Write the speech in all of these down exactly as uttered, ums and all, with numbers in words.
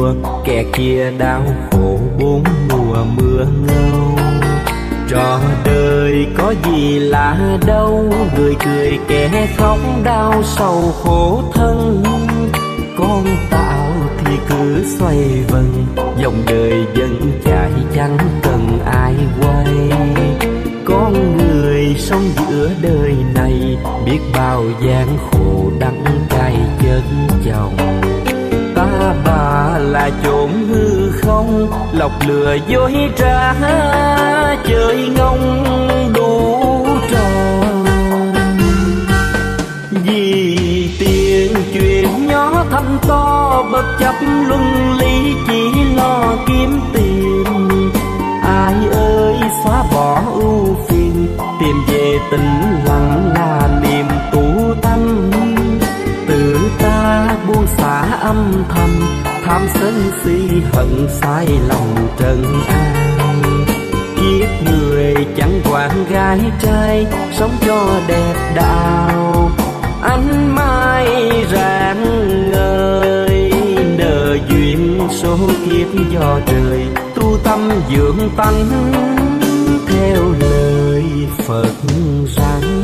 đùa, kẻ kia đau khổ bốn mùa mưa ngâu. Trò đời có gì lạ đâu, người cười kẻ khóc đau sầu khổ thân. Con tạo thì cứ xoay vần, dòng đời vẫn chạy chẳng cần ai quay. Con người sống giữa đời này, biết bao gian khổ đắng cay chân chồng. Ta bà là chốn hư không, lọc lừa dối trá, chơi ngông đủ trò. Vì tiền chuyện nhỏ thăm to, bất chấp luân lý chỉ lo kiếm tiền. Ai ơi xóa bỏ ưu phiền, tìm về tĩnh lặng là niềm tu tâm. Tự ta buông xả âm thầm, tham sân si hận sai lòng trần an. Kiếp người chẳng quản gái trai, sống cho đẹp đạo. Ánh mai rạng ngời, nợ duyên số kiếp do trời. Tu tâm dưỡng tánh theo lời Phật rằng.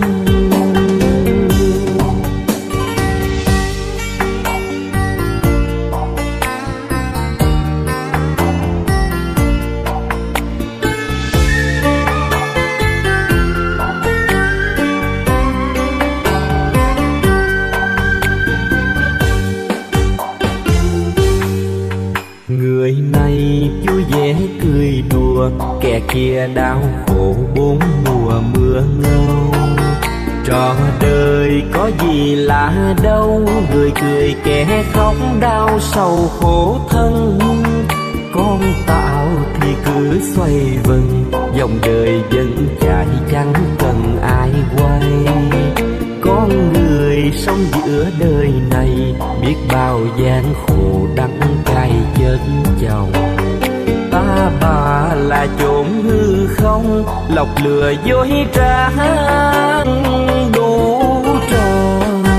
Người này vui vẻ cười đùa, kẻ kia đau khổ bốn mùa mưa ngâu. Trò đời có gì lạ đâu, người cười kẻ khóc đau sầu khổ thân. Con tạo thì cứ xoay vần, dòng đời vẫn chạy chẳng cần ai quay. Con người sống giữa đời này, biết bao gian khổ đắng cay chân chồng. Ta bà là chốn hư không, lọc lừa dối trá đủ trò.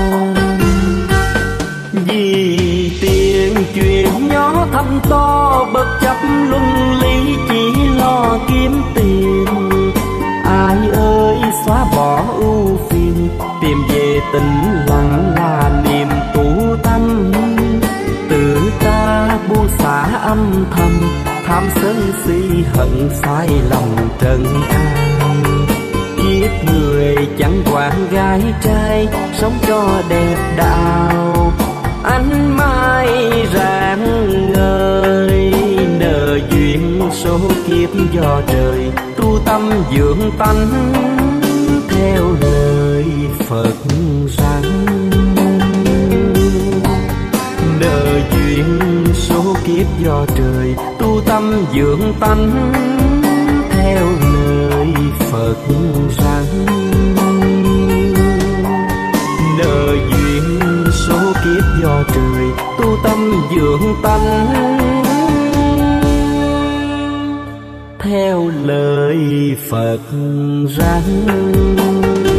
Vì tiền chuyện nhỏ thăm to, bất chấp luân lý chỉ lo kiếm tiền. Ai ơi xóa bỏ ưu phiền, tìm về tĩnh lặng là niềm tu tâm. Tự ta buông xả âm thầm, tham sân si hận sai lòng trần an. Kiếp người chẳng quản gái trai, sống cho đẹp đạo. Ánh mai rạng ngời, nợ duyên số kiếp do trời. Tu tâm dưỡng tánh theo lời Phật rằng. Nợ duyên số kiếp do trời, tu tâm dưỡng tánh theo lời Phật rằng. Nợ duyên số kiếp do trời, tu tâm dưỡng tánh theo lời Phật rằng.